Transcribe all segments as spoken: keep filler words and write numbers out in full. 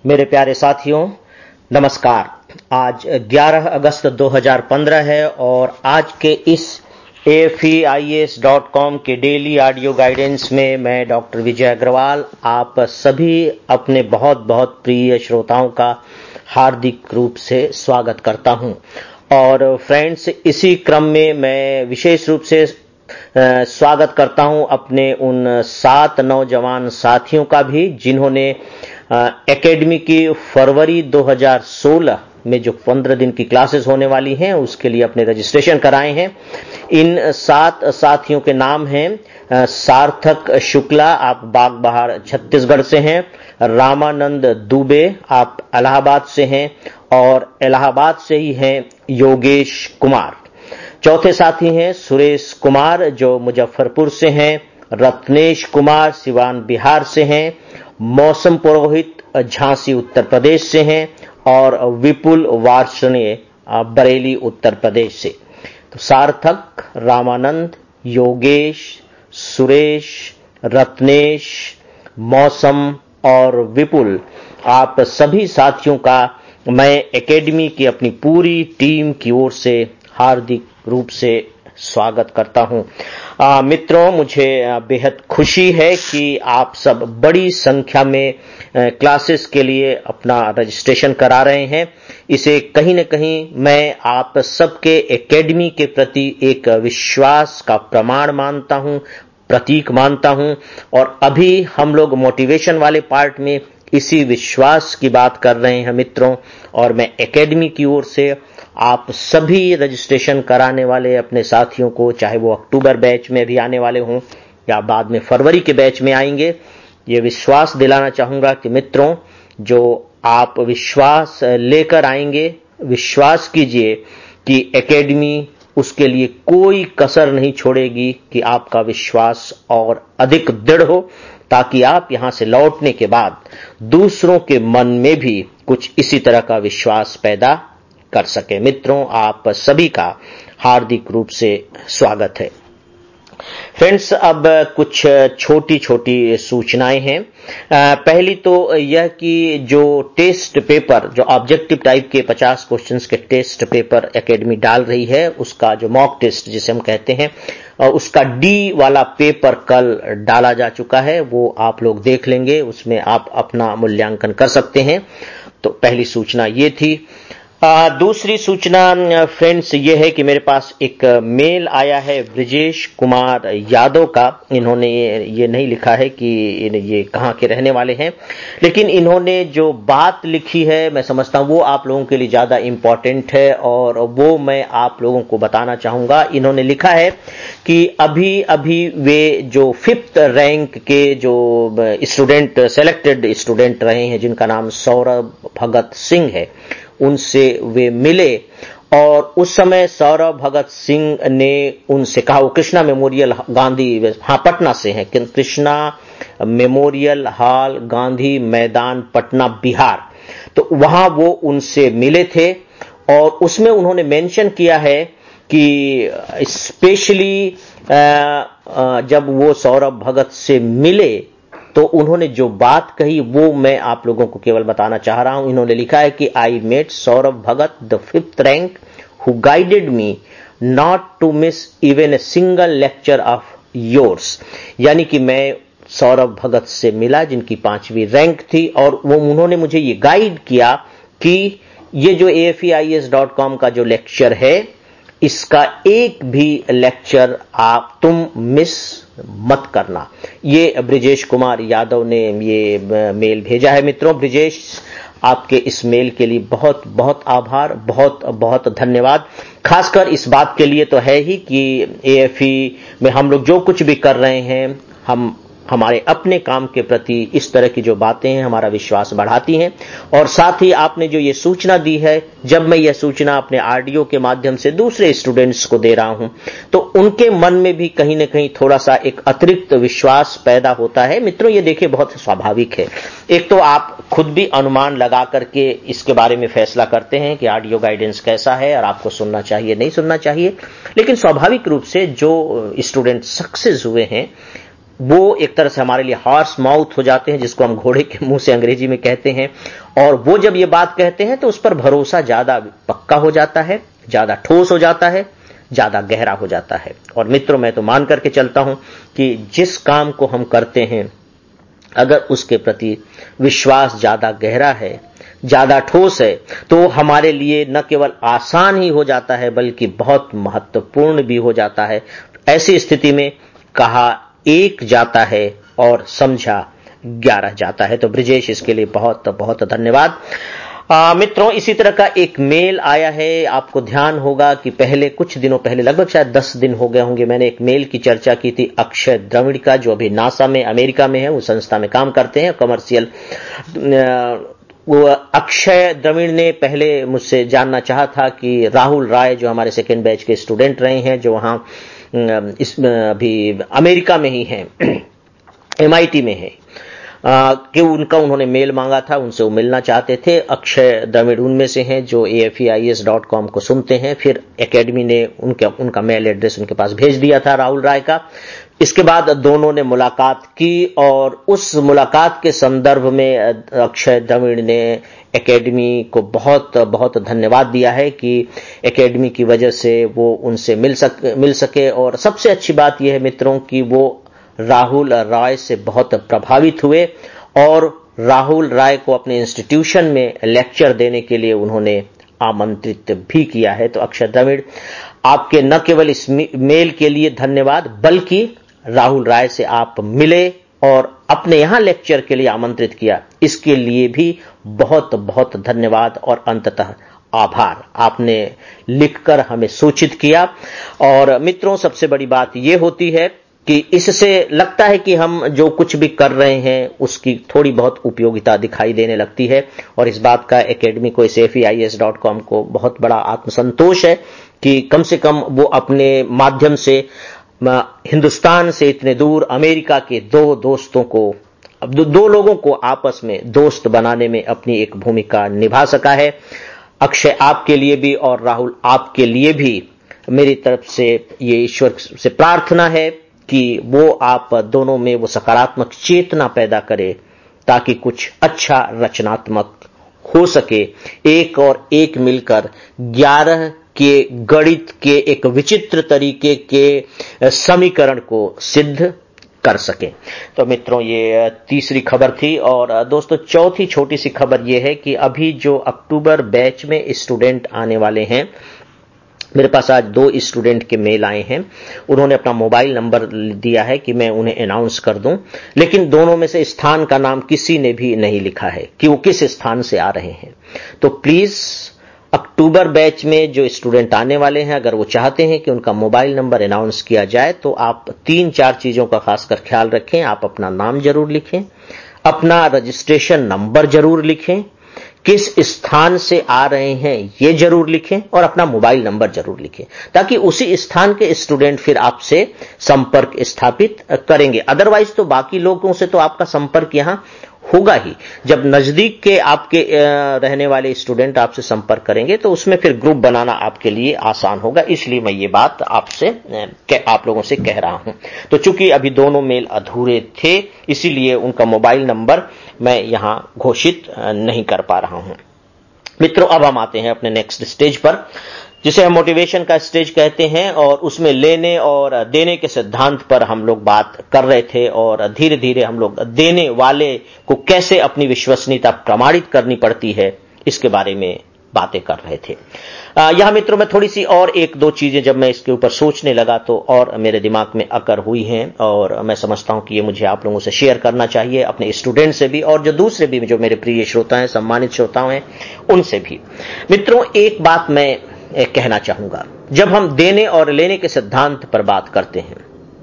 मेरे प्यारे साथियों, नमस्कार। आज ग्यारह अगस्त दो हज़ार पंद्रह है और आज के इस A F E I A S dot com के डेली ऑडियो गाइडेंस में मैं डॉक्टर विजय अग्रवाल आप सभी अपने बहुत बहुत प्रिय श्रोताओं का हार्दिक रूप से स्वागत करता हूं। और फ्रेंड्स, इसी क्रम में मैं विशेष रूप से स्वागत करता हूं अपने उन सात नौजवान साथियों का भी जिन्होंने एकेडमी की फरवरी दो हज़ार सोलह में जो पंद्रह दिन की क्लासेस होने वाली हैं उसके लिए अपने रजिस्ट्रेशन कराए हैं। इन सात साथियों के नाम हैं सार्थक शुक्ला, आप बाग बहार छत्तीसगढ़ से हैं। रामानंद दुबे, आप इलाहाबाद से हैं और इलाहाबाद से ही हैं योगेश कुमार। चौथे साथी हैं सुरेश कुमार जो मुजफ्फरपुर से हैं। रत्नेश कुमार सिवान बिहार से हैं। मौसम पुरोहित झांसी उत्तर प्रदेश से हैं और विपुल वार्ष्णेय बरेली उत्तर प्रदेश से। तो सार्थक, रामानंद, योगेश, सुरेश, रत्नेश, मौसम और विपुल, आप सभी साथियों का मैं एकेडमी की अपनी पूरी टीम की ओर से हार्दिक रूप से स्वागत करता हूं। आ, मित्रों, मुझे बेहद खुशी है कि आप सब बड़ी संख्या में क्लासेस के लिए अपना रजिस्ट्रेशन करा रहे हैं। इसे कहीं न कहीं मैं आप सबके एकेडमी के प्रति एक विश्वास का प्रमाण मानता हूं, प्रतीक मानता हूं। और अभी हम लोग मोटिवेशन वाले पार्ट में इसी विश्वास की बात कर रहे हैं मित्रों। और मैं एकेडमी की ओर से आप सभी रजिस्ट्रेशन कराने वाले अपने साथियों को, चाहे वो अक्टूबर बैच में भी आने वाले हों या बाद में फरवरी के बैच में आएंगे, ये विश्वास दिलाना चाहूंगा कि मित्रों, जो आप विश्वास लेकर आएंगे, विश्वास कीजिए कि एकेडमी उसके लिए कोई कसर नहीं छोड़ेगी कि आपका विश्वास और अधिक दृढ़ हो, ताकि आप यहां से लौटने के बाद दूसरों के मन में भी कुछ इसी तरह का विश्वास पैदा कर सके। मित्रों, आप सभी का हार्दिक रूप से स्वागत है। फ्रेंड्स, अब कुछ छोटी छोटी सूचनाएं हैं। पहली तो यह कि जो टेस्ट पेपर, जो ऑब्जेक्टिव टाइप के पचास क्वेश्चंस के टेस्ट पेपर एकेडमी डाल रही है, उसका जो मॉक टेस्ट जिसे हम कहते हैं, उसका डी वाला पेपर कल डाला जा चुका है। वो आप लोग देख लेंगे, उसमें आप अपना मूल्यांकन कर सकते हैं। तो पहली सूचना ये थी। आ, दूसरी सूचना फ्रेंड्स ये है कि मेरे पास एक मेल आया है ब्रिजेश कुमार यादव का। इन्होंने ये, ये नहीं लिखा है कि ये कहाँ के रहने वाले हैं, लेकिन इन्होंने जो बात लिखी है मैं समझता हूँ वो आप लोगों के लिए ज्यादा इंपॉर्टेंट है और वो मैं आप लोगों को बताना चाहूंगा। इन्होंने लिखा है कि अभी अभी वे जो फिफ्थ रैंक के जो स्टूडेंट, सेलेक्टेड स्टूडेंट रहे हैं, जिनका नाम सौरभ भगत सिंह है, उनसे वे मिले और उस समय सौरभ भगत सिंह ने उनसे कहा, वो कृष्णा मेमोरियल गांधी, हाँ पटना से हैं, कृष्णा मेमोरियल हॉल गांधी मैदान पटना बिहार। तो वहां वो उनसे मिले थे और उसमें उन्होंने मेंशन किया है कि स्पेशली जब वो सौरभ भगत से मिले तो उन्होंने जो बात कही वो मैं आप लोगों को केवल बताना चाह रहा हूं। इन्होंने लिखा है कि I met Saurabh Bhagat the fifth rank who guided me not to miss even a single lecture of yours. यानी कि मैं सौरभ भगत से मिला जिनकी पांचवी रैंक थी और वो उन्होंने मुझे ये गाइड किया कि ये जो A F E I A S dot com का जो लेक्चर है, इसका एक भी लेक्चर आप तुम मिस मत करना। ये ब्रिजेश कुमार यादव ने ये मेल भेजा है। मित्रों, ब्रिजेश, आपके इस मेल के लिए बहुत बहुत आभार, बहुत बहुत धन्यवाद। खासकर इस बात के लिए तो है ही कि ए एफ ई में हम लोग जो कुछ भी कर रहे हैं, हम हमारे अपने काम के प्रति इस तरह की जो बातें हैं हमारा विश्वास बढ़ाती हैं। और साथ ही आपने जो ये सूचना दी है, जब मैं ये सूचना अपने ऑडियो के माध्यम से दूसरे स्टूडेंट्स को दे रहा हूं तो उनके मन में भी कहीं ना कहीं थोड़ा सा एक अतिरिक्त विश्वास पैदा होता है। मित्रों, ये देखिए बहुत स्वाभाविक है। एक तो आप खुद भी अनुमान लगा करके इसके बारे में फैसला करते हैं कि ऑडियो गाइडेंस कैसा है और आपको सुनना चाहिए नहीं सुनना चाहिए, लेकिन स्वाभाविक रूप से जो स्टूडेंट सक्सेस हुए हैं वो एक तरह से हमारे लिए हॉर्स माउथ हो जाते हैं, जिसको हम घोड़े के मुंह से अंग्रेजी में कहते हैं। और वो जब ये बात कहते हैं तो उस पर भरोसा ज्यादा पक्का हो जाता है, ज्यादा ठोस हो जाता है, ज्यादा गहरा हो जाता है। और मित्रों, मैं तो मान करके चलता हूं कि जिस काम को हम करते हैं, अगर उसके प्रति विश्वास ज्यादा गहरा है, ज्यादा ठोस है, तो हमारे लिए न केवल आसान ही हो जाता है बल्कि बहुत महत्वपूर्ण भी हो जाता है। ऐसी स्थिति में कहा एक जाता है और समझा ग्यारह जाता है। तो ब्रिजेश, इसके लिए बहुत बहुत धन्यवाद। आ, मित्रों, इसी तरह का एक मेल आया है। आपको ध्यान होगा कि पहले कुछ दिनों पहले, लगभग शायद दस दिन हो गए होंगे, मैंने एक मेल की चर्चा की थी अक्षय द्रविड़ का, जो अभी नासा में अमेरिका में है, उस संस्था में काम करते हैं, कमर्शियल। वो अक्षय द्रविड़ ने पहले मुझसे जानना चाहा था कि राहुल राय, जो हमारे सेकेंड बैच के स्टूडेंट रहे हैं, जो वहां इस अभी अमेरिका में ही हैं, एमआईटी में है, कि उनका उन्होंने मेल मांगा था, उनसे वो मिलना चाहते थे। अक्षय द्रविड़ उनमें से हैं जो A F E I S dot com को सुनते हैं। फिर एकेडमी ने उनके उनका मेल एड्रेस उनके पास भेज दिया था राहुल राय का। इसके बाद दोनों ने मुलाकात की और उस मुलाकात के संदर्भ में अक्षय द्रविड़ ने एकेडमी को बहुत बहुत धन्यवाद दिया है कि एकेडमी की वजह से वो उनसे मिल सक मिल सके। और सबसे अच्छी बात यह है मित्रों कि वो राहुल राय से बहुत प्रभावित हुए और राहुल राय को अपने इंस्टीट्यूशन में लेक्चर देने के लिए उन्होंने आमंत्रित भी किया है। तो अक्षय द्रविड़, आपके न केवल इस मेल के लिए धन्यवाद, बल्कि राहुल राय से आप मिले और अपने यहां लेक्चर के लिए आमंत्रित किया, इसके लिए भी बहुत बहुत धन्यवाद और अंततः आभार। आपने लिखकर हमें सूचित किया। और मित्रों, सबसे बड़ी बात यह होती है कि इससे लगता है कि हम जो कुछ भी कर रहे हैं उसकी थोड़ी बहुत उपयोगिता दिखाई देने लगती है। और इस बात का एकेडमी को, इस F E I S dot com को बहुत बड़ा आत्मसंतोष है कि कम से कम वो अपने माध्यम से हिंदुस्तान से इतने दूर अमेरिका के दो दोस्तों को, दो, दो लोगों को आपस में दोस्त बनाने में अपनी एक भूमिका निभा सका है। अक्षय, आपके लिए भी और राहुल, आपके लिए भी मेरी तरफ से ये ईश्वर से प्रार्थना है कि वो आप दोनों में वो सकारात्मक चेतना पैदा करे ताकि कुछ अच्छा रचनात्मक हो सके। एक और एक मिलकर ग्यारह के गणित के एक विचित्र तरीके के समीकरण को सिद्ध कर सके। तो मित्रों, ये तीसरी खबर थी। और दोस्तों, चौथी छोटी सी खबर ये है कि अभी जो अक्टूबर बैच में स्टूडेंट आने वाले हैं, मेरे पास आज दो स्टूडेंट के मेल आए हैं। उन्होंने अपना मोबाइल नंबर दिया है कि मैं उन्हें अनाउंस कर दूं, लेकिन दोनों में से स्थान का नाम किसी ने भी नहीं लिखा है कि वो किस स्थान से आ रहे हैं। तो प्लीज, अक्टूबर बैच में जो स्टूडेंट आने वाले हैं, अगर वो चाहते हैं कि उनका मोबाइल नंबर अनाउंस किया जाए, तो आप तीन चार चीजों का खासकर ख्याल रखें। आप अपना नाम जरूर लिखें, अपना रजिस्ट्रेशन नंबर जरूर लिखें, किस स्थान से आ रहे हैं ये जरूर लिखें, और अपना मोबाइल नंबर जरूर लिखें, ताकि उसी स्थान के स्टूडेंट फिर आपसे संपर्क स्थापित करेंगे। अदरवाइज तो बाकी लोगों से तो आपका संपर्क यहां होगा ही। जब नजदीक के आपके रहने वाले स्टूडेंट आपसे संपर्क करेंगे तो उसमें फिर ग्रुप बनाना आपके लिए आसान होगा। इसलिए मैं ये बात आपसे आप लोगों से कह रहा हूं। तो चूंकि अभी दोनों मेल अधूरे थे, इसीलिए उनका मोबाइल नंबर मैं यहां घोषित नहीं कर पा रहा हूं। मित्रों, अब हम आते हैं अपने नेक्स्ट स्टेज पर, जिसे हम मोटिवेशन का स्टेज कहते हैं। और उसमें लेने और देने के सिद्धांत पर हम लोग बात कर रहे थे और धीरे धीरे हम लोग देने वाले को कैसे अपनी विश्वसनीयता प्रमाणित करनी पड़ती है, इसके बारे में बातें कर रहे थे। यहां मित्रों में थोड़ी सी और एक दो चीजें जब मैं इसके ऊपर सोचने लगा तो और मेरे दिमाग में अकर हुई हैं, और मैं समझता हूं कि ये मुझे आप लोगों से शेयर करना चाहिए, अपने स्टूडेंट से भी और जो दूसरे भी जो मेरे प्रिय श्रोता हैं, सम्मानित श्रोता हैं, उनसे भी। मित्रों, एक बात मैं कहना चाहूंगा, जब हम देने और लेने के सिद्धांत पर बात करते हैं,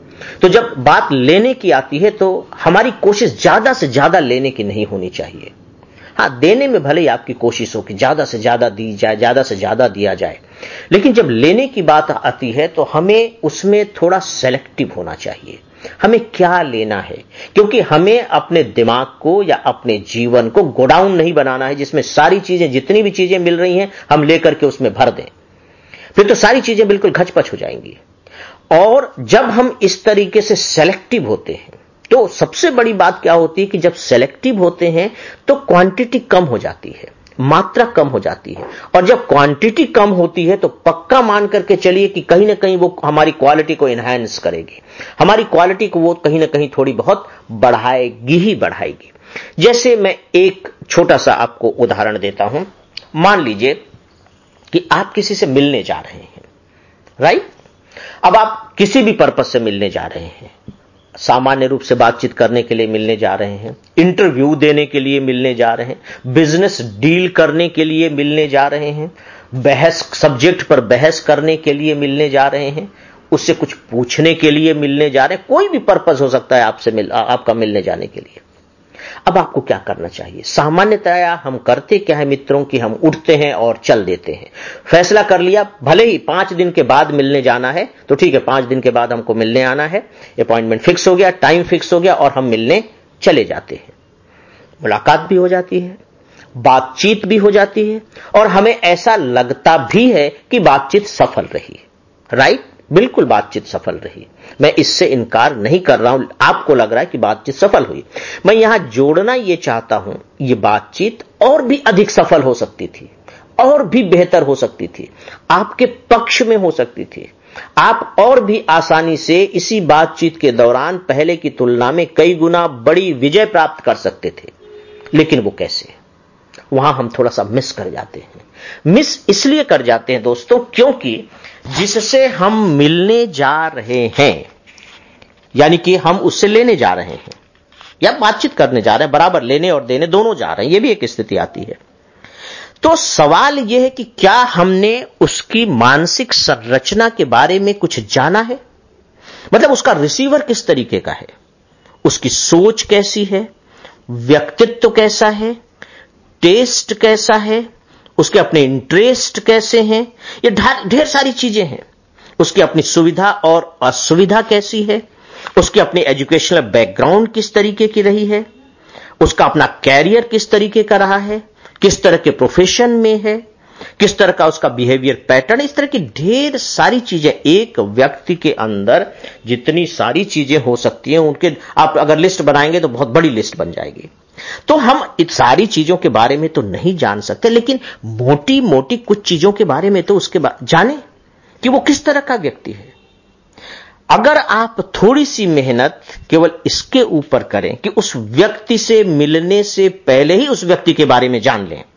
तो जब बात लेने की आती है तो हमारी कोशिश ज्यादा से ज्यादा लेने की नहीं होनी चाहिए। हां, देने में भले ही आपकी कोशिश हो कि ज्यादा से ज्यादा दी जाए, ज्यादा से ज्यादा दिया जाए, लेकिन जब लेने की बात आती है तो हमें उसमें थोड़ा सेलेक्टिव होना चाहिए। हमें क्या लेना है, क्योंकि हमें अपने दिमाग को या अपने जीवन को गोडाउन नहीं बनाना है जिसमें सारी चीजें, जितनी भी चीजें मिल रही हैं, हम लेकर के उसमें भर दें। फिर तो सारी चीजें बिल्कुल घचपच हो जाएंगी। और जब हम इस तरीके से सेलेक्टिव होते हैं तो सबसे बड़ी बात क्या होती है कि जब सेलेक्टिव होते हैं तो क्वांटिटी कम हो जाती है, मात्रा कम हो जाती है, और जब क्वांटिटी कम होती है तो पक्का मान करके चलिए कि कहीं ना कहीं वो हमारी क्वालिटी को एनहांस करेगी, हमारी क्वालिटी को वो कहीं ना कहीं थोड़ी बहुत बढ़ाएगी ही बढ़ाएगी। जैसे मैं एक छोटा सा आपको उदाहरण देता हूं। मान लीजिए कि आप किसी से मिलने जा रहे हैं, राइट? अब आप किसी भी पर्पस से मिलने जा रहे हैं, सामान्य रूप से बातचीत करने के लिए मिलने जा रहे हैं, इंटरव्यू देने के लिए मिलने जा रहे हैं, बिजनेस डील करने के लिए मिलने जा रहे हैं, बहस सब्जेक्ट पर बहस करने के लिए मिलने जा रहे हैं, उससे कुछ पूछने के लिए मिलने जा रहे हैं, कोई भी पर्पस हो सकता है आपसे मिल आपका मिलने जाने के लिए। अब आपको क्या करना चाहिए? सामान्यतया हम करते क्या है मित्रों कि हम उठते हैं और चल देते हैं। फैसला कर लिया, भले ही पांच दिन के बाद मिलने जाना है तो ठीक है, पांच दिन के बाद हमको मिलने आना है, अपॉइंटमेंट फिक्स हो गया, टाइम फिक्स हो गया और हम मिलने चले जाते हैं। मुलाकात भी हो जाती है, बातचीत भी हो जाती है और हमें ऐसा लगता भी है कि बातचीत सफल रही, राइट? बिल्कुल बातचीत सफल रही, मैं इससे इनकार नहीं कर रहा हूं, आपको लग रहा है कि बातचीत सफल हुई। मैं यहां जोड़ना यह चाहता हूं, यह बातचीत और भी अधिक सफल हो सकती थी, और भी बेहतर हो सकती थी, आपके पक्ष में हो सकती थी। आप और भी आसानी से इसी बातचीत के दौरान पहले की तुलना में कई गुना बड़ी विजय प्राप्त कर सकते थे। लेकिन वो कैसे? वहां हम थोड़ा सा मिस कर जाते हैं। मिस इसलिए कर जाते हैं दोस्तों क्योंकि जिससे हम मिलने जा रहे हैं, यानी कि हम उससे लेने जा रहे हैं या बातचीत करने जा रहे हैं, बराबर लेने और देने दोनों जा रहे हैं, यह भी एक स्थिति आती है। तो सवाल यह है कि क्या हमने उसकी मानसिक संरचना के बारे में कुछ जाना है? मतलब उसका रिसीवर किस तरीके का है, उसकी सोच कैसी है, व्यक्तित्व कैसा है, टेस्ट कैसा है, उसके अपने इंटरेस्ट कैसे हैं, ये ढेर सारी चीजें हैं। उसकी अपनी सुविधा और असुविधा कैसी है, उसकी अपनी एजुकेशनल बैकग्राउंड किस तरीके की रही है, उसका अपना कैरियर किस तरीके का रहा है, किस तरह के प्रोफेशन में है, किस तरह का उसका बिहेवियर पैटर्न, इस तरह की ढेर सारी चीजें। एक व्यक्ति के अंदर जितनी सारी चीजें हो सकती हैं, उनके आप अगर लिस्ट बनाएंगे तो बहुत बड़ी लिस्ट बन जाएगी। तो हम इन सारी चीजों के बारे में तो नहीं जान सकते, लेकिन मोटी मोटी कुछ चीजों के बारे में तो उसके जाने कि वो किस तरह का व्यक्ति है। अगर आप थोड़ी सी मेहनत केवल इसके ऊपर करें कि उस व्यक्ति से मिलने से पहले ही उस व्यक्ति के बारे में जान लें,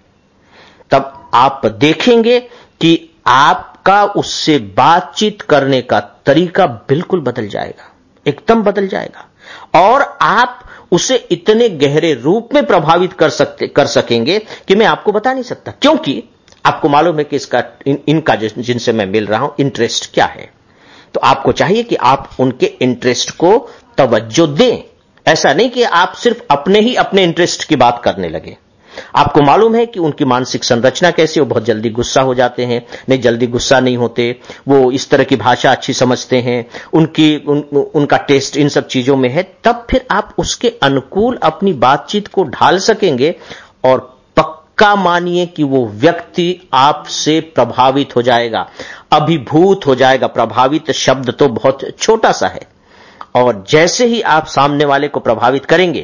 तब आप देखेंगे कि आपका उससे बातचीत करने का तरीका बिल्कुल बदल जाएगा, एकदम बदल जाएगा, और आप उसे इतने गहरे रूप में प्रभावित कर सकते कर सकेंगे कि मैं आपको बता नहीं सकता। क्योंकि आपको मालूम है कि इसका इन, इनका जिनसे मैं मिल रहा हूं इंटरेस्ट क्या है, तो आपको चाहिए कि आप उनके इंटरेस्ट को तवज्जो दें। ऐसा नहीं कि आप सिर्फ अपने ही अपने इंटरेस्ट की बात करने लगे। आपको मालूम है कि उनकी मानसिक संरचना कैसी, वो बहुत जल्दी गुस्सा हो जाते हैं, नहीं जल्दी गुस्सा नहीं होते, वो इस तरह की भाषा अच्छी समझते हैं, उनकी उन, उनका टेस्ट इन सब चीजों में है। तब फिर आप उसके अनुकूल अपनी बातचीत को ढाल सकेंगे और पक्का मानिए कि वो व्यक्ति आपसे प्रभावित हो जाएगा, अभिभूत हो जाएगा। प्रभावित शब्द तो बहुत छोटा सा है, और जैसे ही आप सामने वाले को प्रभावित करेंगे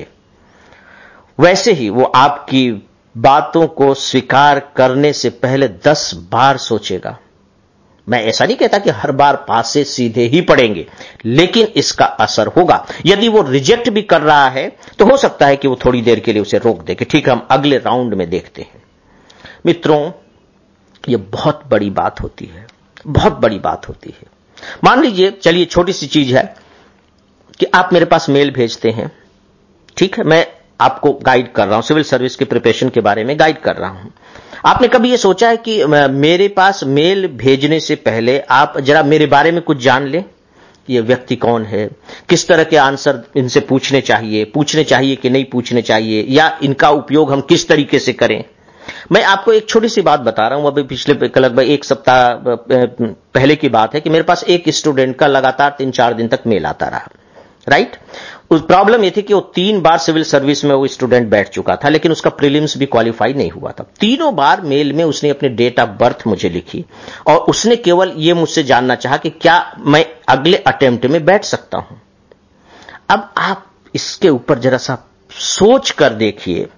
वैसे ही वो आपकी बातों को स्वीकार करने से पहले दस बार सोचेगा। मैं ऐसा नहीं कहता कि हर बार पास से सीधे ही पड़ेंगे, लेकिन इसका असर होगा। यदि वो रिजेक्ट भी कर रहा है तो हो सकता है कि वो थोड़ी देर के लिए उसे रोक दे कि ठीक है, हम अगले राउंड में देखते हैं। मित्रों, ये बहुत बड़ी बात होती है, बहुत बड़ी बात होती है। मान लीजिए, चलिए छोटी सी चीज है कि आप मेरे पास मेल भेजते हैं, ठीक है, मैं आपको गाइड कर रहा हूं, सिविल सर्विस के प्रिपरेशन के बारे में गाइड कर रहा हूं। आपने कभी यह सोचा है कि मेरे पास मेल भेजने से पहले आप जरा मेरे बारे में कुछ जान लें? ये व्यक्ति कौन है, किस तरह के आंसर इनसे पूछने चाहिए, पूछने चाहिए कि नहीं पूछने चाहिए, या इनका उपयोग हम किस तरीके से करें। मैं आपको एक छोटी सी बात बता रहा हूं, अभी पिछले लगभग एक सप्ताह पहले की बात है कि मेरे पास एक स्टूडेंट का लगातार तीन चार दिन तक मेल आता रहा, राइट। उस प्रॉब्लम ये थी कि वो तीन बार सिविल सर्विस में वो स्टूडेंट बैठ चुका था, लेकिन उसका प्रीलिम्स भी क्वालिफाई नहीं हुआ था। तीनों बार मेल में उसने अपने डेट ऑफ बर्थ मुझे लिखी और उसने केवल ये मुझसे जानना चाहा कि क्या मैं अगले अटेम्प्ट में बैठ सकता हूं। अब आप इसके ऊपर जरा सा सोच कर देखिए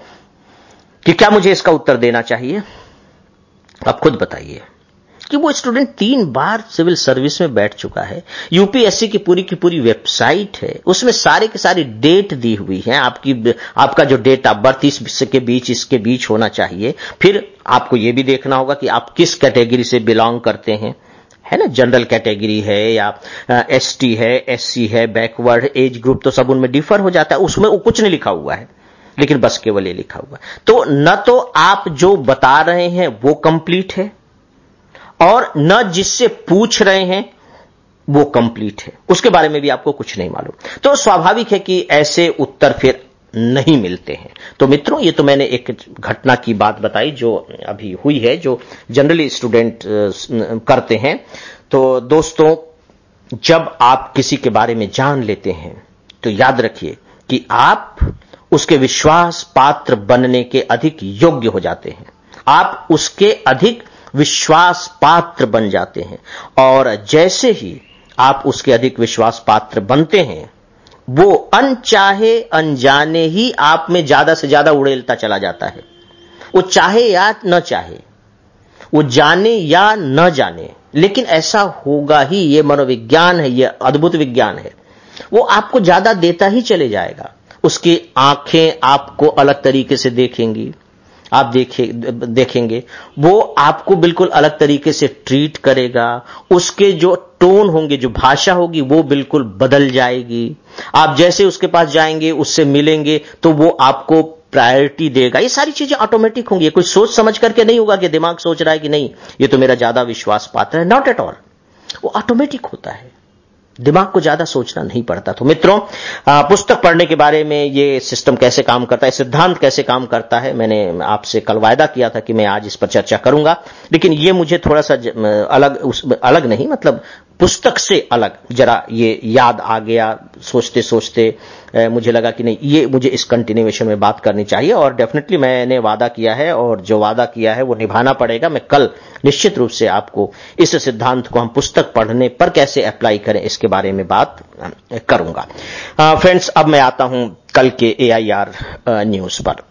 कि क्या मुझे इसका उत्तर देना चाहिए। आप खुद बताइए कि वो स्टूडेंट तीन बार सिविल सर्विस में बैठ चुका है, यूपीएससी की पूरी की पूरी वेबसाइट है, उसमें सारे के सारी डेट दी हुई है, आपकी आपका जो डेट ऑफ बर्थ इस के बीच इसके बीच होना चाहिए। फिर आपको यह भी देखना होगा कि आप किस कैटेगरी से बिलोंग करते हैं, है ना, जनरल कैटेगरी है या एसटी है, एससी है, बैकवर्ड, एज ग्रुप, तो सब उनमें डिफर हो जाता है। उसमें वो कुछ नहीं लिखा हुआ है, लेकिन बस केवल ये लिखा हुआ है। तो न तो आप जो बता रहे हैं वो कंप्लीट है और न जिससे पूछ रहे हैं वो कंप्लीट है, उसके बारे में भी आपको कुछ नहीं मालूम। तो स्वाभाविक है कि ऐसे उत्तर फिर नहीं मिलते हैं। तो मित्रों, ये तो मैंने एक घटना की बात बताई जो अभी हुई है, जो जनरली स्टूडेंट करते हैं। तो दोस्तों, जब आप किसी के बारे में जान लेते हैं तो याद रखिए कि आप उसके विश्वास पात्र बनने के अधिक योग्य हो जाते हैं, आप उसके अधिक विश्वास पात्र बन जाते हैं। और जैसे ही आप उसके अधिक विश्वास पात्र बनते हैं, वो अनचाहे अनजाने ही आप में ज्यादा से ज्यादा उड़ेलता चला जाता है। वो चाहे या न चाहे, वो जाने या न जाने, लेकिन ऐसा होगा ही। ये मनोविज्ञान है, ये अद्भुत विज्ञान है। वो आपको ज्यादा देता ही चले जाएगा। उसकी आंखें आपको अलग तरीके से देखेंगी, आप देखे देखेंगे वो आपको बिल्कुल अलग तरीके से ट्रीट करेगा। उसके जो टोन होंगे, जो भाषा होगी, वो बिल्कुल बदल जाएगी। आप जैसे उसके पास जाएंगे, उससे मिलेंगे, तो वो आपको प्रायोरिटी देगा। ये सारी चीजें ऑटोमेटिक होंगी, ये कोई सोच समझ करके नहीं होगा कि दिमाग सोच रहा है कि नहीं ये तो मेरा ज्यादा विश्वास पात्र है। नॉट एट ऑल, वो ऑटोमेटिक होता है, दिमाग को ज्यादा सोचना नहीं पड़ता। तो मित्रों, पुस्तक पढ़ने के बारे में ये सिस्टम कैसे काम करता है, सिद्धांत कैसे काम करता है, मैंने आपसे कल वायदा किया था कि मैं आज इस पर चर्चा करूंगा, लेकिन ये मुझे थोड़ा सा अलग उस अलग नहीं मतलब पुस्तक से अलग जरा ये याद आ गया। सोचते सोचते मुझे लगा कि नहीं, ये मुझे इस कंटिन्यूएशन में बात करनी चाहिए और डेफिनेटली मैंने वादा किया है और जो वादा किया है वो निभाना पड़ेगा। मैं कल निश्चित रूप से आपको इस सिद्धांत को हम पुस्तक पढ़ने पर कैसे अप्लाई करें इसके बारे में बात करूंगा। फ्रेंड्स, अब मैं आता हूं कल के एआईआर न्यूज पर।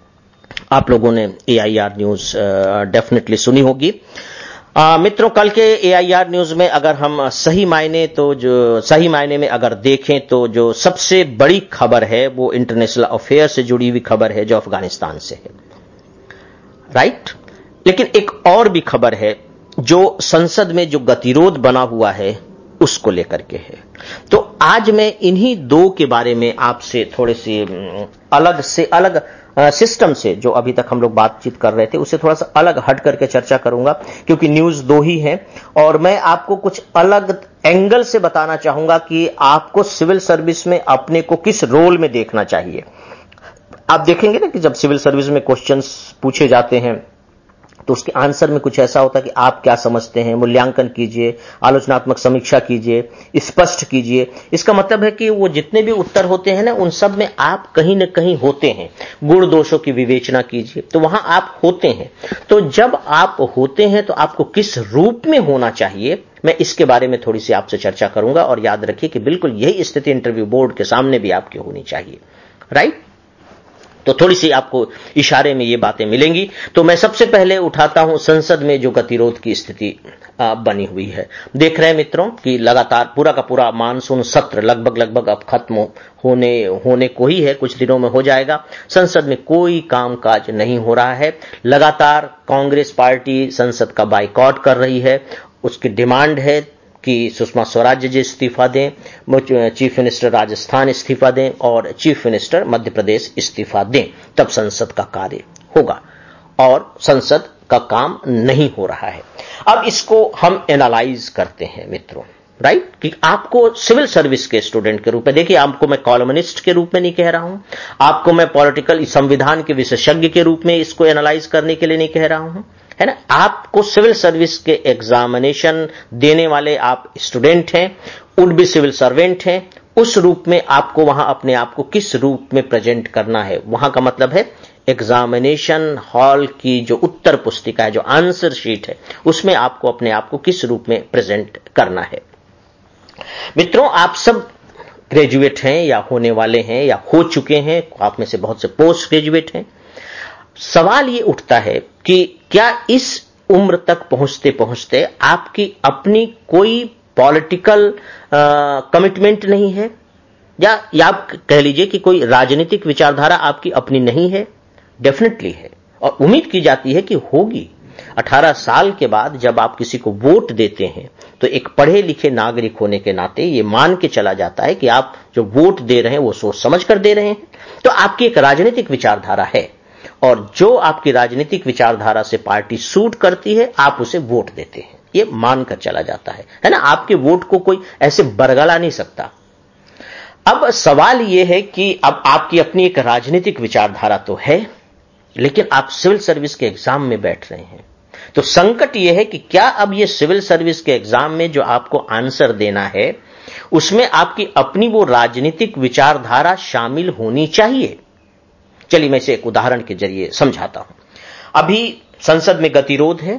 आप लोगों ने एआईआर न्यूज डेफिनेटली सुनी होगी। आ, मित्रों, कल के एआईआर न्यूज में अगर हम सही मायने तो जो सही मायने में अगर देखें तो जो सबसे बड़ी खबर है वो इंटरनेशनल अफेयर से जुड़ी हुई खबर है जो अफगानिस्तान से है, राइट। लेकिन एक और भी खबर है जो संसद में जो गतिरोध बना हुआ है उसको लेकर के है। तो आज मैं इन्हीं दो के बारे में आपसे थोड़े से अलग से अलग सिस्टम से जो अभी तक हम लोग बातचीत कर रहे थे उससे थोड़ा सा अलग हट करके चर्चा करूंगा, क्योंकि न्यूज दो ही हैं और मैं आपको कुछ अलग एंगल से बताना चाहूंगा कि आपको सिविल सर्विस में अपने को किस रोल में देखना चाहिए। आप देखेंगे ना कि जब सिविल सर्विस में क्वेश्चंस पूछे जाते हैं तो उसके आंसर में कुछ ऐसा होता है कि आप क्या समझते हैं, मूल्यांकन कीजिए, आलोचनात्मक समीक्षा कीजिए, स्पष्ट कीजिए। इसका मतलब है कि वो जितने भी उत्तर होते हैं ना उन सब में आप कहीं न कहीं होते हैं। गुण दोषों की विवेचना कीजिए, तो वहां आप होते हैं। तो जब आप होते हैं तो आपको किस रूप में होना चाहिए, मैं इसके बारे में थोड़ी सी आपसे चर्चा करूंगा। और याद रखिए कि बिल्कुल यही स्थिति इंटरव्यू बोर्ड के सामने भी आपकी होनी चाहिए, राइट। तो थोड़ी सी आपको इशारे में ये बातें मिलेंगी। तो मैं सबसे पहले उठाता हूं संसद में जो गतिरोध की स्थिति बनी हुई है। देख रहे हैं मित्रों कि लगातार पूरा का पूरा मानसून सत्र लगभग लगभग अब खत्म होने होने को ही है, कुछ दिनों में हो जाएगा। संसद में कोई कामकाज नहीं हो रहा है। लगातार कांग्रेस पार्टी संसद का बाइकॉट कर रही है। उसकी डिमांड है कि सुषमा स्वराज जी इस्तीफा दें, चीफ मिनिस्टर राजस्थान इस्तीफा दें और चीफ मिनिस्टर मध्य प्रदेश इस्तीफा दें, तब संसद का कार्य होगा। और संसद का काम नहीं हो रहा है। अब इसको हम एनालाइज करते हैं मित्रों, राइट, कि आपको सिविल सर्विस के स्टूडेंट के रूप में, देखिए आपको मैं कॉलमनिस्ट के रूप में नहीं कह रहा हूं, आपको मैं पॉलिटिकल संविधान के विशेषज्ञ के रूप में इसको एनालाइज करने के लिए नहीं कह रहा हूं, है ना। आपको सिविल सर्विस के एग्जामिनेशन देने वाले आप स्टूडेंट हैं, वुड बी सिविल सर्वेंट हैं, उस रूप में आपको वहां अपने आप को किस रूप में प्रेजेंट करना है, वहां का मतलब है एग्जामिनेशन हॉल की जो उत्तर पुस्तिका है, जो आंसर शीट है, उसमें आपको अपने आप को किस रूप में प्रेजेंट करना है। मित्रों, आप सब ग्रेजुएट हैं या होने वाले हैं या हो चुके हैं, आप में से बहुत से पोस्ट ग्रेजुएट हैं। सवाल ये उठता है कि क्या इस उम्र तक पहुंचते पहुंचते आपकी अपनी कोई पॉलिटिकल कमिटमेंट नहीं है, या, या आप कह लीजिए कि कोई राजनीतिक विचारधारा आपकी अपनी नहीं है? डेफिनेटली है, और उम्मीद की जाती है कि होगी। अठारह साल के बाद जब आप किसी को वोट देते हैं तो एक पढ़े लिखे नागरिक होने के नाते ये मान के चला जाता है कि आप जो वोट दे रहे हैं वो सोच समझ कर दे रहे हैं, तो आपकी एक राजनीतिक विचारधारा है, और जो आपकी राजनीतिक विचारधारा से पार्टी सूट करती है आप उसे वोट देते हैं, ये मानकर चला जाता है, है ना। आपके वोट को कोई ऐसे बरगला नहीं सकता। अब सवाल यह है कि अब आपकी अपनी एक राजनीतिक विचारधारा तो है, लेकिन आप सिविल सर्विस के एग्जाम में बैठ रहे हैं, तो संकट यह है कि क्या अब ये सिविल सर्विस के एग्जाम में जो आपको आंसर देना है उसमें आपकी अपनी वो राजनीतिक विचारधारा शामिल होनी चाहिए। चलिए मैं इसे एक उदाहरण के जरिए समझाता हूं। अभी संसद में गतिरोध है,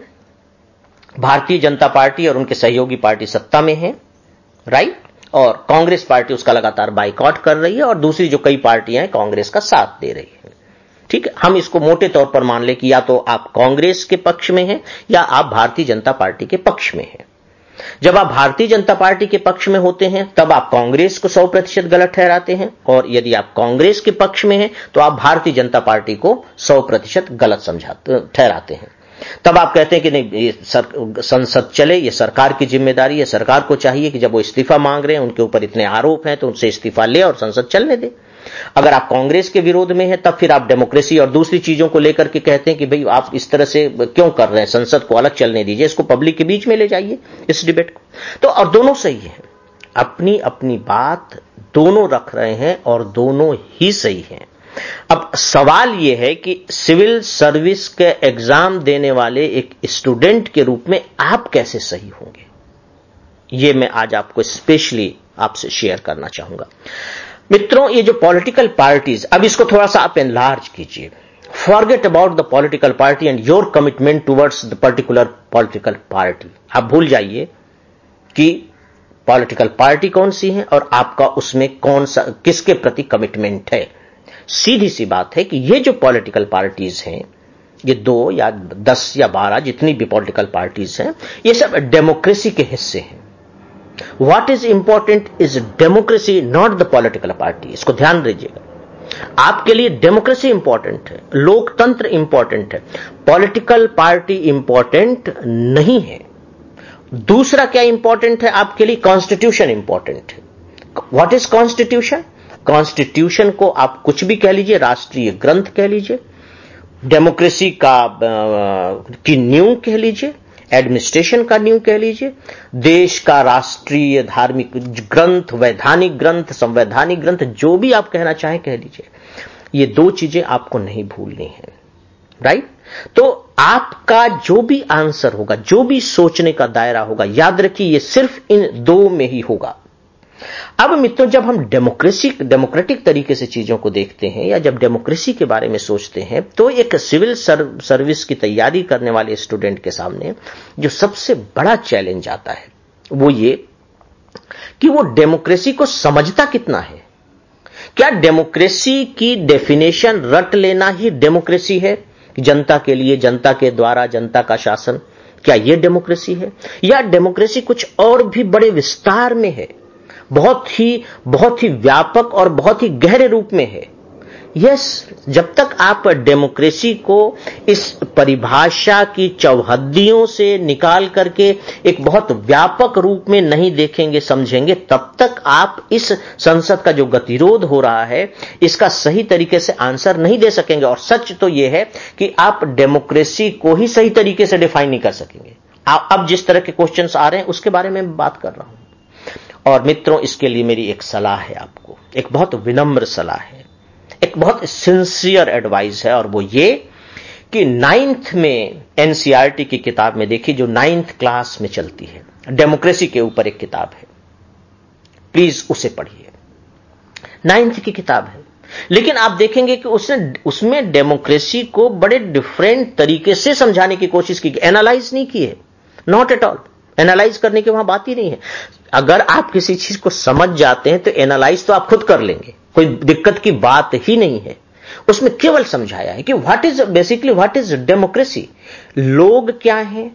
भारतीय जनता पार्टी और उनके सहयोगी पार्टी सत्ता में है, राइट, और कांग्रेस पार्टी उसका लगातार बाइकॉट कर रही है, और दूसरी जो कई पार्टियां हैं कांग्रेस का साथ दे रही है। ठीक है, हम इसको मोटे तौर पर मान ले कि या तो आप कांग्रेस के पक्ष में हैं या आप भारतीय जनता पार्टी के पक्ष में हैं। जब आप भारतीय जनता पार्टी के पक्ष में होते हैं तब आप कांग्रेस को सौ प्रतिशत गलत ठहराते हैं, और यदि आप कांग्रेस के पक्ष में हैं तो आप भारतीय जनता पार्टी को सौ प्रतिशत गलत समझाते ठहराते हैं। तब आप कहते हैं कि नहीं, ये संसद चले, ये सरकार की जिम्मेदारी है, सरकार को चाहिए कि जब वो इस्तीफा मांग रहे हैं, उनके ऊपर इतने आरोप हैं, तो उनसे इस्तीफा ले और संसद चलने दे। अगर आप कांग्रेस के विरोध में हैं तब फिर आप डेमोक्रेसी और दूसरी चीजों को लेकर के कहते हैं कि भाई आप इस तरह से क्यों कर रहे हैं, संसद को अलग चलने दीजिए, इसको पब्लिक के बीच में ले जाइए इस डिबेट को। तो और दोनों सही है, अपनी अपनी बात दोनों रख रहे हैं और दोनों ही सही हैं। अब सवाल यह है कि सिविल सर्विस के एग्जाम देने वाले एक स्टूडेंट के रूप में आप कैसे सही होंगे, यह मैं आज आपको स्पेशली आपसे शेयर करना चाहूंगा। मित्रों, ये जो पॉलिटिकल पार्टीज, अब इसको थोड़ा सा आप एनलार्ज कीजिए, forget about the political party and your commitment towards the particular political party. आप भूल जाइए कि पॉलिटिकल पार्टी कौन सी है और आपका उसमें कौन सा, किसके प्रति कमिटमेंट है। सीधी सी बात है कि ये जो पॉलिटिकल पार्टीज हैं, ये दो या दस या बारह जितनी भी पॉलिटिकल पार्टीज हैं, ये सब डेमोक्रेसी के हिस्से हैं। What is important is democracy, not the political party. इसको ध्यान दीजिएगा। आपके लिए डेमोक्रेसी इंपॉर्टेंट है, लोकतंत्र इंपॉर्टेंट है, पॉलिटिकल पार्टी इंपॉर्टेंट नहीं है। दूसरा क्या इंपॉर्टेंट है आपके लिए? कॉन्स्टिट्यूशन इंपॉर्टेंट है। What is constitution? कॉन्स्टिट्यूशन को आप कुछ भी कह लीजिए, राष्ट्रीय ग्रंथ कह लीजिए, डेमोक्रेसी का की नींव कह लीजिए, एडमिनिस्ट्रेशन का नींव कह लीजिए, देश का राष्ट्रीय धार्मिक ग्रंथ, वैधानिक ग्रंथ, संवैधानिक ग्रंथ, जो भी आप कहना चाहें कह लीजिए। ये दो चीजें आपको नहीं भूलनी है, राइट। तो आपका जो भी आंसर होगा, जो भी सोचने का दायरा होगा, याद रखिए ये सिर्फ इन दो में ही होगा। अब मित्रों, जब हम डेमोक्रेसी डेमोक्रेटिक तरीके से चीजों को देखते हैं या जब डेमोक्रेसी के बारे में सोचते हैं, तो एक सिविल सर्व, सर्विस की तैयारी करने वाले स्टूडेंट के सामने जो सबसे बड़ा चैलेंज आता है वो ये कि वो डेमोक्रेसी को समझता कितना है। क्या डेमोक्रेसी की डेफिनेशन रट लेना ही डेमोक्रेसी है? जनता के लिए, जनता के द्वारा, जनता का शासन, क्या यह डेमोक्रेसी है? या डेमोक्रेसी कुछ और भी बड़े विस्तार में है, बहुत ही बहुत ही व्यापक और बहुत ही गहरे रूप में है? यस, जब तक आप डेमोक्रेसी को इस परिभाषा की चौहद्दियों से निकाल करके एक बहुत व्यापक रूप में नहीं देखेंगे, समझेंगे, तब तक आप इस संसद का जो गतिरोध हो रहा है इसका सही तरीके से आंसर नहीं दे सकेंगे। और सच तो यह है कि आप डेमोक्रेसी को ही सही तरीके से डिफाइन नहीं कर सकेंगे। अब जिस तरह के क्वेश्चंस आ रहे हैं उसके बारे में बात कर रहा हूं। और मित्रों, इसके लिए मेरी एक सलाह है आपको, एक बहुत विनम्र सलाह है, एक बहुत सिंसियर एडवाइस है, और वो ये कि नाइन्थ में एनसीईआरटी की किताब में देखिए, जो नाइन्थ क्लास में चलती है, डेमोक्रेसी के ऊपर एक किताब है, प्लीज उसे पढ़िए। नाइन्थ की किताब है, लेकिन आप देखेंगे कि उसने उसमें डेमोक्रेसी को बड़े डिफरेंट तरीके से समझाने की कोशिश की, एनालाइज नहीं की है, नॉट एट ऑल। एनालाइज करने की वहां बात ही नहीं है। अगर आप किसी चीज को समझ जाते हैं तो एनालाइज तो आप खुद कर लेंगे, कोई दिक्कत की बात ही नहीं है। उसमें केवल समझाया है कि what is basically what is democracy, लोग क्या है,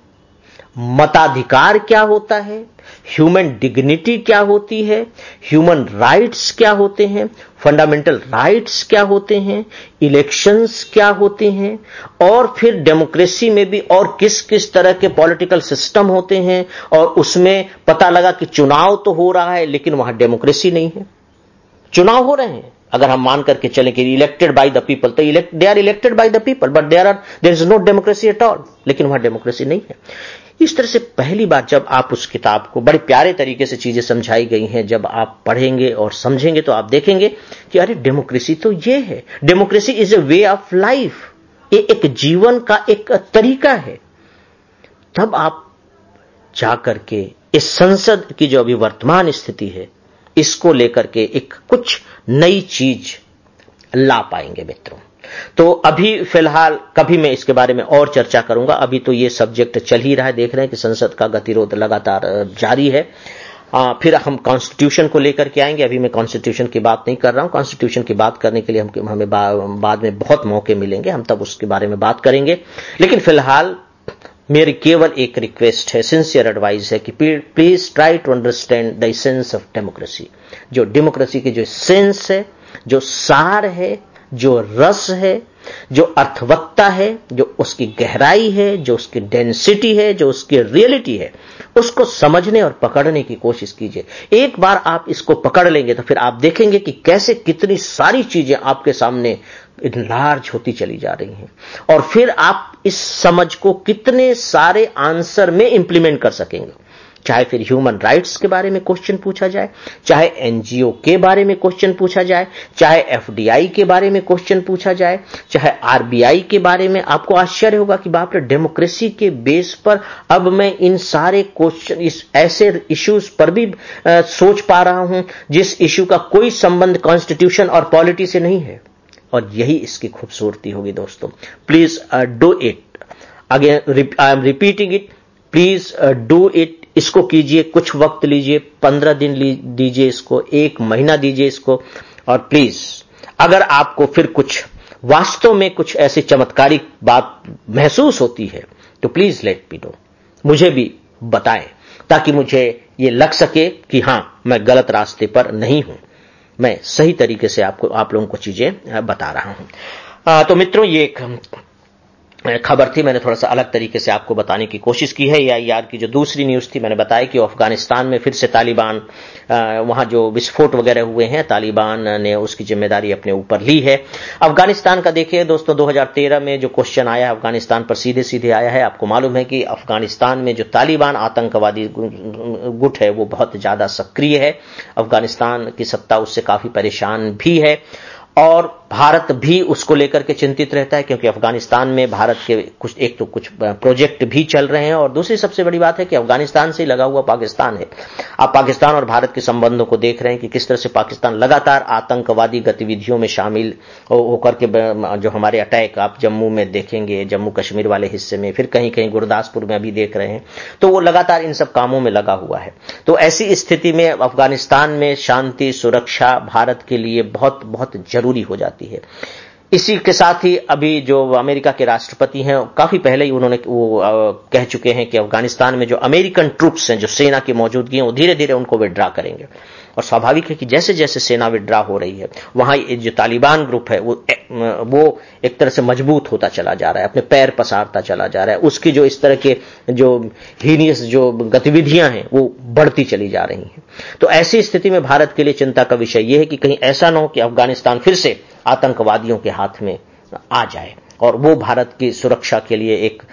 मताधिकार क्या होता है, ह्यूमन डिग्निटी क्या होती है, ह्यूमन राइट्स क्या होते हैं, फंडामेंटल राइट्स क्या होते हैं, इलेक्शंस क्या होते हैं, और फिर डेमोक्रेसी में भी और किस किस तरह के पॉलिटिकल सिस्टम होते हैं। और उसमें पता लगा कि चुनाव तो हो रहा है लेकिन वहां डेमोक्रेसी नहीं है। चुनाव हो रहे हैं, अगर हम मान करके चले कि इलेक्टेड बाय द पीपल, तो elect they are elected by the people, but there are there is no democracy at all, लेकिन वहां डेमोक्रेसी नहीं है। इस तरह से पहली बार जब आप उस किताब को बड़े प्यारे तरीके से चीजें समझाई गई हैं, जब आप पढ़ेंगे और समझेंगे तो आप देखेंगे कि अरे डेमोक्रेसी तो ये है, democracy is a way of life, ये एक जीवन का एक तरीका है। तब आप जाकर के इस संसद की जो अभी वर्तमान स्थिति है इसको लेकर के एक कुछ नई चीज ला पाएंगे मित्रों। तो अभी फिलहाल कभी मैं इसके बारे में और चर्चा करूंगा, अभी तो ये सब्जेक्ट चल ही रहा है, देख रहे हैं कि संसद का गतिरोध लगातार जारी है। आ, फिर हम कॉन्स्टिट्यूशन को लेकर के आएंगे। अभी मैं कॉन्स्टिट्यूशन की बात नहीं कर रहा हूं, कॉन्स्टिट्यूशन की बात करने के लिए हम हमें बा, बाद में बहुत मौके मिलेंगे, हम तब उसके बारे में बात करेंगे। लेकिन फिलहाल मेरी केवल एक रिक्वेस्ट है, सिंसियर एडवाइस है कि please try to understand the essence of democracy. जो डेमोक्रेसी की जो सेंस है, जो सार है, जो रस है, जो अर्थवत्ता है, जो उसकी गहराई है, जो उसकी डेंसिटी है, जो उसकी रियलिटी है, उसको समझने और पकड़ने की कोशिश कीजिए। एक बार आप इसको पकड़ लेंगे तो फिर आप देखेंगे कि कैसे कितनी सारी चीजें आपके सामने इनलार्ज होती चली जा रही हैं, और फिर आप इस समझ को कितने सारे आंसर में इंप्लीमेंट कर सकेंगे। चाहे फिर ह्यूमन राइट्स के बारे में क्वेश्चन पूछा जाए, चाहे एनजीओ के बारे में क्वेश्चन पूछा जाए, चाहे एफडीआई के बारे में क्वेश्चन पूछा जाए, चाहे आरबीआई के बारे में। आपको आश्चर्य होगा कि बाप रे, डेमोक्रेसी के बेस पर अब मैं इन सारे क्वेश्चन, इस ऐसे इश्यूज पर भी आ, सोच पा रहा हूं जिस इश्यू का कोई संबंध कॉन्स्टिट्यूशन और पॉलिटी से नहीं है। और यही इसकी खूबसूरती होगी दोस्तों। Please do it again, I am repeating it, please do it. इसको कीजिए, कुछ वक्त लीजिए, पंद्रह दिन दीजिए इसको, एक महीना दीजिए इसको, और प्लीज अगर आपको फिर कुछ वास्तव में कुछ ऐसी चमत्कारिक बात महसूस होती है तो प्लीज लेट मी नो, मुझे भी बताएं, ताकि मुझे ये लग सके कि हां मैं गलत रास्ते पर नहीं हूं, मैं सही तरीके से आपको आप लोगों को चीजें बता रहा हूं। तो मित्रों, ये एक खबर थी, मैंने थोड़ा सा अलग तरीके से आपको बताने की कोशिश की है। या यार की जो दूसरी न्यूज थी, मैंने बताया कि अफगानिस्तान में फिर से तालिबान, वहां जो विस्फोट वगैरह हुए हैं, तालिबान ने उसकी जिम्मेदारी अपने ऊपर ली है। अफगानिस्तान का देखिए दोस्तों, दो हज़ार तेरह में जो क्वेश्चन आया है अफगानिस्तान पर, सीधे सीधे आया है। आपको मालूम है कि अफगानिस्तान में जो तालिबान आतंकवादी गुट है वो बहुत ज्यादा सक्रिय है, अफगानिस्तान की सत्ता उससे काफी परेशान भी है, और भारत भी उसको लेकर के चिंतित रहता है, क्योंकि अफगानिस्तान में भारत के कुछ एक तो कुछ प्रोजेक्ट भी चल रहे हैं, और दूसरी सबसे बड़ी बात है कि अफगानिस्तान से लगा हुआ पाकिस्तान है। आप पाकिस्तान और भारत के संबंधों को देख रहे हैं कि किस तरह से पाकिस्तान लगातार आतंकवादी गतिविधियों में शामिल होकर के, जो हमारे अटैक आप जम्मू में देखेंगे, जम्मू कश्मीर वाले हिस्से में, फिर कहीं कहीं गुरदासपुर में अभी देख रहे हैं, तो वो लगातार इन सब कामों में लगा हुआ है। तो ऐसी स्थिति में अफगानिस्तान में शांति सुरक्षा भारत के लिए बहुत बहुत जरूरी हो जाती है। इसी के साथ ही अभी जो अमेरिका के राष्ट्रपति हैं, काफी पहले ही उन्होंने वो आ, कह चुके हैं कि अफगानिस्तान में जो अमेरिकन ट्रूप्स हैं, जो सेना की मौजूदगी है, वो धीरे धीरे उनको विड्रॉ करेंगे। और स्वाभाविक है कि जैसे जैसे सेना विड्रॉ हो रही है, वहां जो तालिबान ग्रुप है वो वो एक तरह से मजबूत होता चला जा रहा है, अपने पैर पसारता चला जा रहा है, उसकी जो इस तरह के जो हीनियस जो गतिविधियां हैं वो बढ़ती चली जा रही हैं। तो ऐसी स्थिति में भारत के लिए चिंता का विषय यह है कि कहीं ऐसा न हो कि अफगानिस्तान फिर से आतंकवादियों के हाथ में आ जाए, और वो भारत की सुरक्षा के लिए एक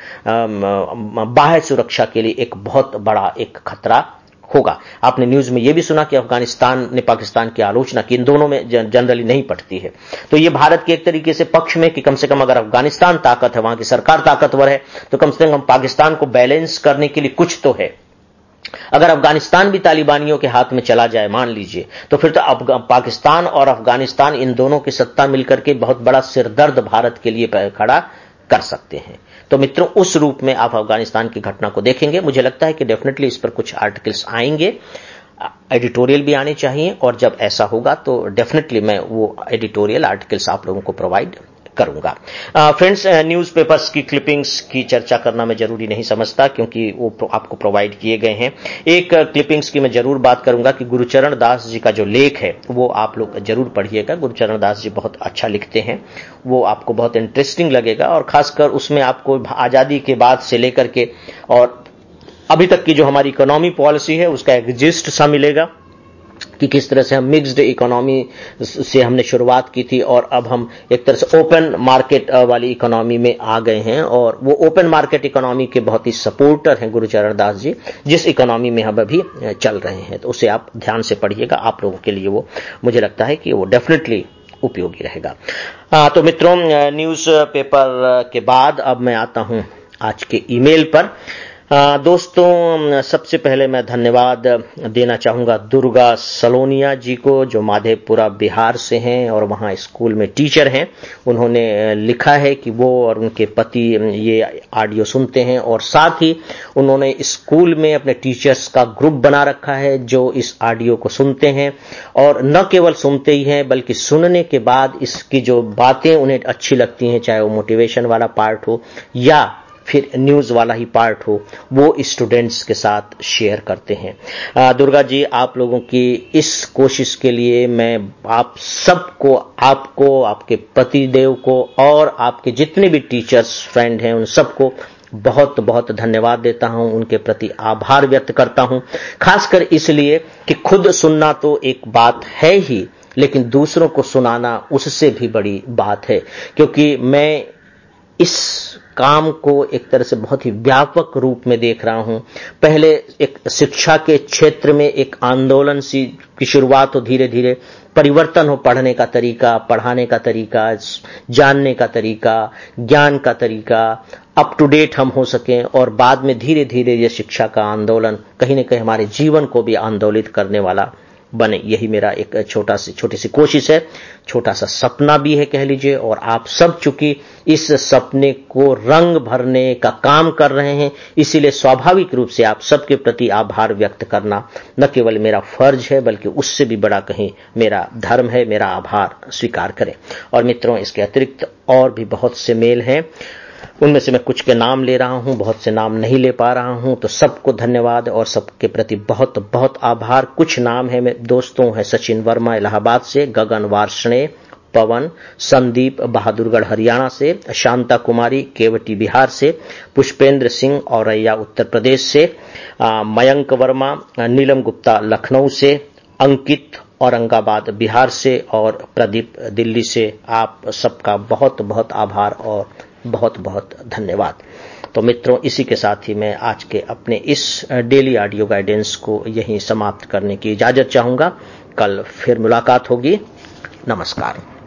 बाह्य सुरक्षा के लिए एक बहुत बड़ा एक खतरा होगा। आपने न्यूज में यह भी सुना कि अफगानिस्तान ने पाकिस्तान की आलोचना की, इन दोनों में जनरली नहीं पटती है। तो ये भारत के एक तरीके से पक्ष में कि कम से कम अगर अफगानिस्तान ताकत है, वहां की सरकार ताकतवर है, तो कम से कम पाकिस्तान को बैलेंस करने के लिए कुछ तो है। अगर अफगानिस्तान भी तालिबानियों के हाथ में चला जाए मान लीजिए, तो फिर तो पाकिस्तान और अफगानिस्तान इन दोनों की सत्ता मिलकर के बहुत बड़ा सिरदर्द भारत के लिए खड़ा कर सकते हैं। तो मित्रों, उस रूप में आप अफगानिस्तान की घटना को देखेंगे। मुझे लगता है कि डेफिनेटली इस पर कुछ आर्टिकल्स आएंगे, एडिटोरियल भी आने चाहिए, और जब ऐसा होगा तो डेफिनेटली मैं वो एडिटोरियल आर्टिकल्स आप लोगों को प्रोवाइड करूंगा। फ्रेंड्स, न्यूज़पेपर्स की क्लिपिंग्स की चर्चा करना मैं जरूरी नहीं समझता, क्योंकि वो प्रो, आपको प्रोवाइड किए गए हैं। एक क्लिपिंग्स की मैं जरूर बात करूंगा कि गुरुचरण दास जी का जो लेख है वो आप लोग जरूर पढ़िएगा। गुरुचरण दास जी बहुत अच्छा लिखते हैं, वो आपको बहुत इंटरेस्टिंग लगेगा, और खासकर उसमें आपको आजादी के बाद से लेकर के और अभी तक की जो हमारी इकोनॉमी पॉलिसी है उसका एक जिस्ट सा मिलेगा कि किस तरह से हम मिक्स्ड इकोनॉमी से हमने शुरुआत की थी और अब हम एक तरह से ओपन मार्केट वाली इकोनॉमी में आ गए हैं, और वो ओपन मार्केट इकोनॉमी के बहुत ही सपोर्टर हैं गुरुचरण दास जी, जिस इकोनॉमी में हम अभी चल रहे हैं। तो उसे आप ध्यान से पढ़िएगा, आप लोगों के लिए वो मुझे लगता है कि वो डेफिनेटली उपयोगी रहेगा। आ, तो मित्रों, न्यूज पेपर के बाद अब मैं आता हूं आज के ईमेल पर। आ, दोस्तों, सबसे पहले मैं धन्यवाद देना चाहूंगा दुर्गा सलोनिया जी को, जो माधेपुरा बिहार से हैं और वहां स्कूल में टीचर हैं। उन्होंने लिखा है कि वो और उनके पति ये ऑडियो सुनते हैं, और साथ ही उन्होंने स्कूल में अपने टीचर्स का ग्रुप बना रखा है जो इस ऑडियो को सुनते हैं, और न केवल सुनते ही हैं बल्कि सुनने के बाद इसकी जो बातें उन्हें अच्छी लगती हैं, चाहे वो मोटिवेशन वाला पार्ट हो या फिर न्यूज वाला ही पार्ट हो, वो स्टूडेंट्स के साथ शेयर करते हैं। दुर्गा जी, आप लोगों की इस कोशिश के लिए मैं आप सबको, आपको, आपके पति देव को और आपके जितने भी टीचर्स फ्रेंड हैं उन सबको बहुत बहुत धन्यवाद देता हूं, उनके प्रति आभार व्यक्त करता हूं। खासकर इसलिए कि खुद सुनना तो एक बात है ही, लेकिन दूसरों को सुनाना उससे भी बड़ी बात है, क्योंकि मैं इस काम को एक तरह से बहुत ही व्यापक रूप में देख रहा हूं। पहले एक शिक्षा के क्षेत्र में एक आंदोलन सी की शुरुआत हो, धीरे धीरे परिवर्तन हो, पढ़ने का तरीका, पढ़ाने का तरीका, जानने का तरीका, ज्ञान का तरीका, अप टू डेट हम हो सकें, और बाद में धीरे धीरे ये शिक्षा का आंदोलन कहीं न कहीं हमारे जीवन को भी आंदोलित करने वाला बने। यही मेरा एक छोटा सी छोटी सी कोशिश है, छोटा सा सपना भी है कह लीजिए, और आप सब चूंकि इस सपने को रंग भरने का काम कर रहे हैं, इसीलिए स्वाभाविक रूप से आप सबके प्रति आभार व्यक्त करना न केवल मेरा फर्ज है बल्कि उससे भी बड़ा कहीं मेरा धर्म है, मेरा आभार स्वीकार करें। और मित्रों, इसके अतिरिक्त और भी बहुत से मेल हैं, उनमें से मैं कुछ के नाम ले रहा हूं, बहुत से नाम नहीं ले पा रहा हूं, तो सबको धन्यवाद और सबके प्रति बहुत बहुत आभार। कुछ नाम है मेरे दोस्तों हैं सचिन वर्मा इलाहाबाद से, गगन वार्ष्णेय, पवन, संदीप बहादुरगढ़ हरियाणा से, शांता कुमारी केवटी बिहार से, पुष्पेंद्र सिंह औरैया उत्तर प्रदेश से, मयंक वर्मा, नीलम गुप्ता लखनऊ से, अंकित औरंगाबाद बिहार से, और प्रदीप दिल्ली से। आप सबका बहुत बहुत आभार और बहुत बहुत धन्यवाद। तो मित्रों, इसी के साथ ही मैं आज के अपने इस डेली ऑडियो गाइडेंस को यहीं समाप्त करने की इजाजत चाहूंगा। कल फिर मुलाकात होगी। नमस्कार।